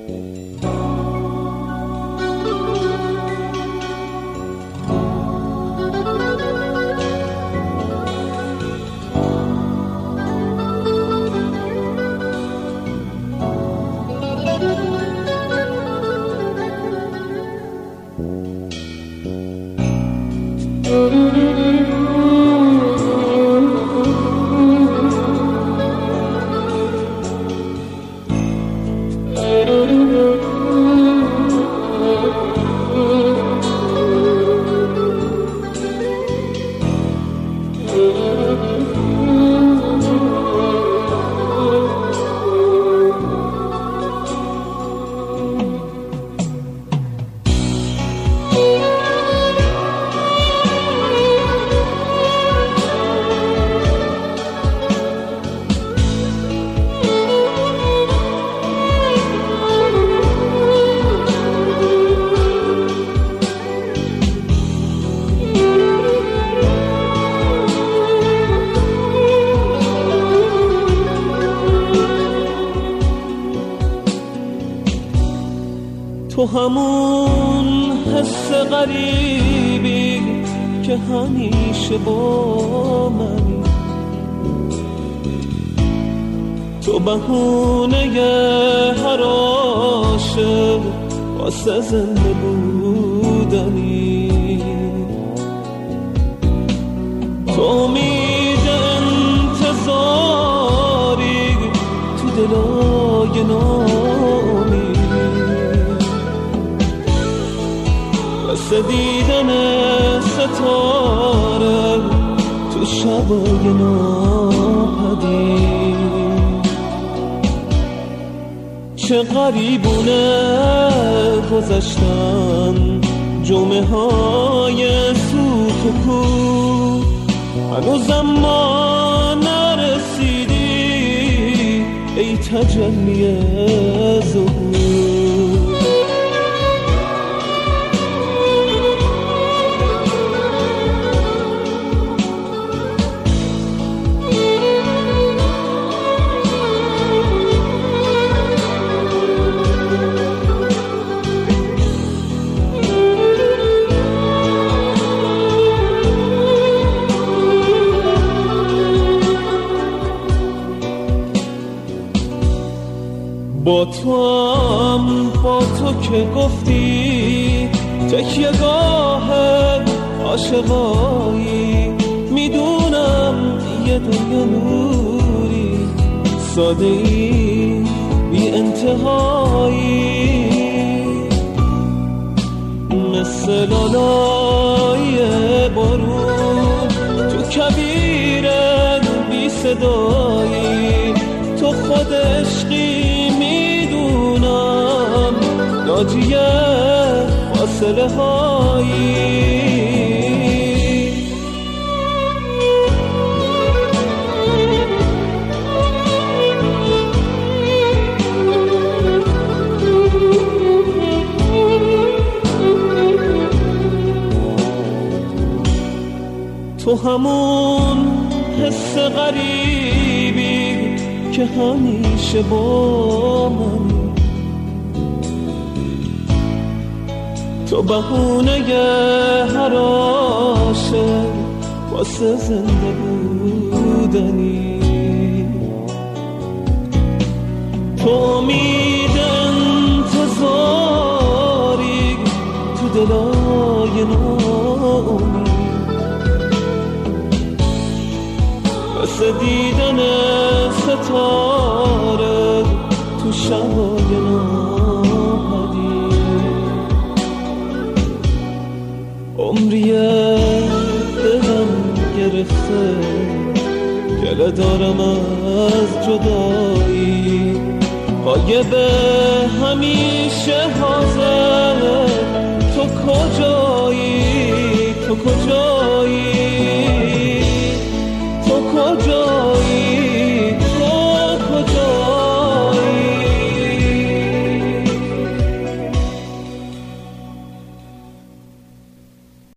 تو همون حس غریبی که همیشه با منی، تو بهونه هر عاشق واسه زنده بودنی، تو امید انتظاری تو دلای نامی، دیدن ستاره تو شبای ناپدید، چه غریبونه گذشتن جمعه های سوت و کو، هنوزم ما نرسیدی ای تجلی ظهور. با تو که گفتی تکیه گاه عاشقایی، میدونم یه دنیا نوری ساده‌ای بی انتهایی، مثل لالای بارون تو کویر بی صدایی، تو خود عشقی ناجی فاصله هایی. تو همون حس غریبی که همیشه با منی، تو بهونه هر عاشق واسه زنده بودنی، تو امید انتظاری تو دلای نامی، واسه دیدن ستاره تو شبای عمریه دلم گرفته، گله دارم از جدایی، غایب همیشه حاضر، تو کجایی تو کجایی.